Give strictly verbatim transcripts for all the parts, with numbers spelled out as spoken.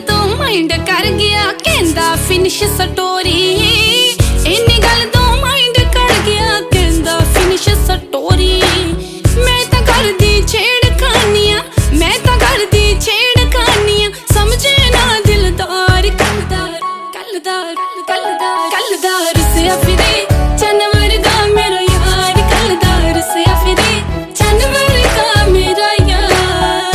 तो माइंड कर गया कहंदा फिनिश स्टोरी। इन्नी गल तो माइंड कर गया कहंदा फिनिश स्टोरी। मैं तो कर दी छेड़खानियां, मैं तो कर दी छेड़खानियां, समझे ना दिलदार कलदार कलदार कलदार कलदार से फिरे जानवर का मेरा यार, कलदार से फिरे जानवर का मेरा यार।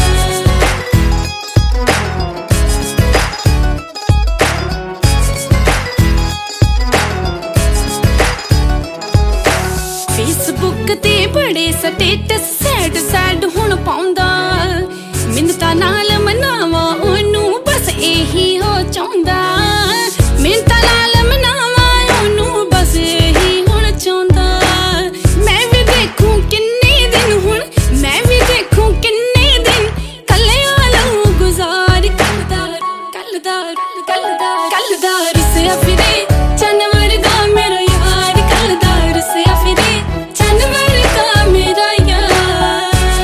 फेसबुक ते बड़े स्टेटस सैड सैड हुण पाउंदा, मिन्नतां नाल मनावा ओनू बस एही हो चाहुंदा। मिन्नतां नाल मनावा ओनू बस एही हुण चाहुंदा। मैं भी देखूं किन्ने दिन हुण, मैं भी देखूं किन्ने दिन कल्लियां लहू गुजार। कलदार कलदार कलदार कलदार से फिरे जानवर का मेरा यार, कलदार से फिरे जानवर का मेरा यार।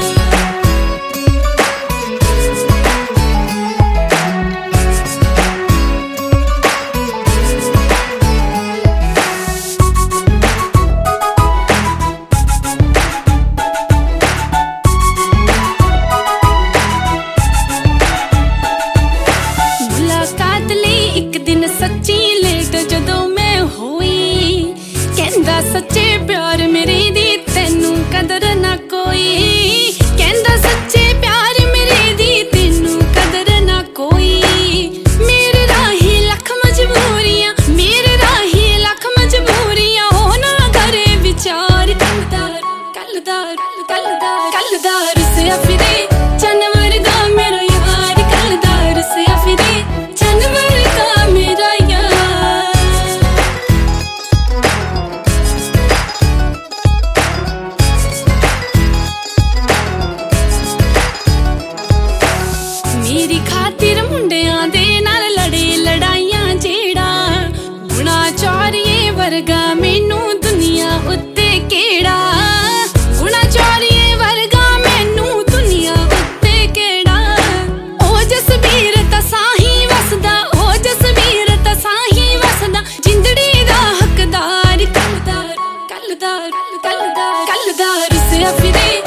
मुलाकात ले एक दिन सच्ची लेट जदों मैं होई, कहंदा सच्चे प्यार मेरे दी तैनू कदर ना कोई। कहंदा सच्चे प्यार मेरे दी तैनू कदर ना कोई। मेरे राही लख मजबूरियां, मेरे राही लख मजबूरियां, हो ना करे विचार। कलदार कलदार कलदार कलदार से फिरे जानवर का मेरा यार, कलदार से फिरे जानवर का मेरा यार। मेरी खातिर मुंडियां दे नाल लड़े लड़ाइयां जेड़ा, गुणा चौरिए वर्गा मैनू दुनिया उत्ते केड़ा। गुणा चौरिए वर्गा मैनू दुनिया उत्ते केड़ा। ओ जसबीर तसाही वसदा, ओ जसबीर तसाही वसदा, जिंदड़ी दा हकदार। कलदार कलदार कलदार कलदार से फिरे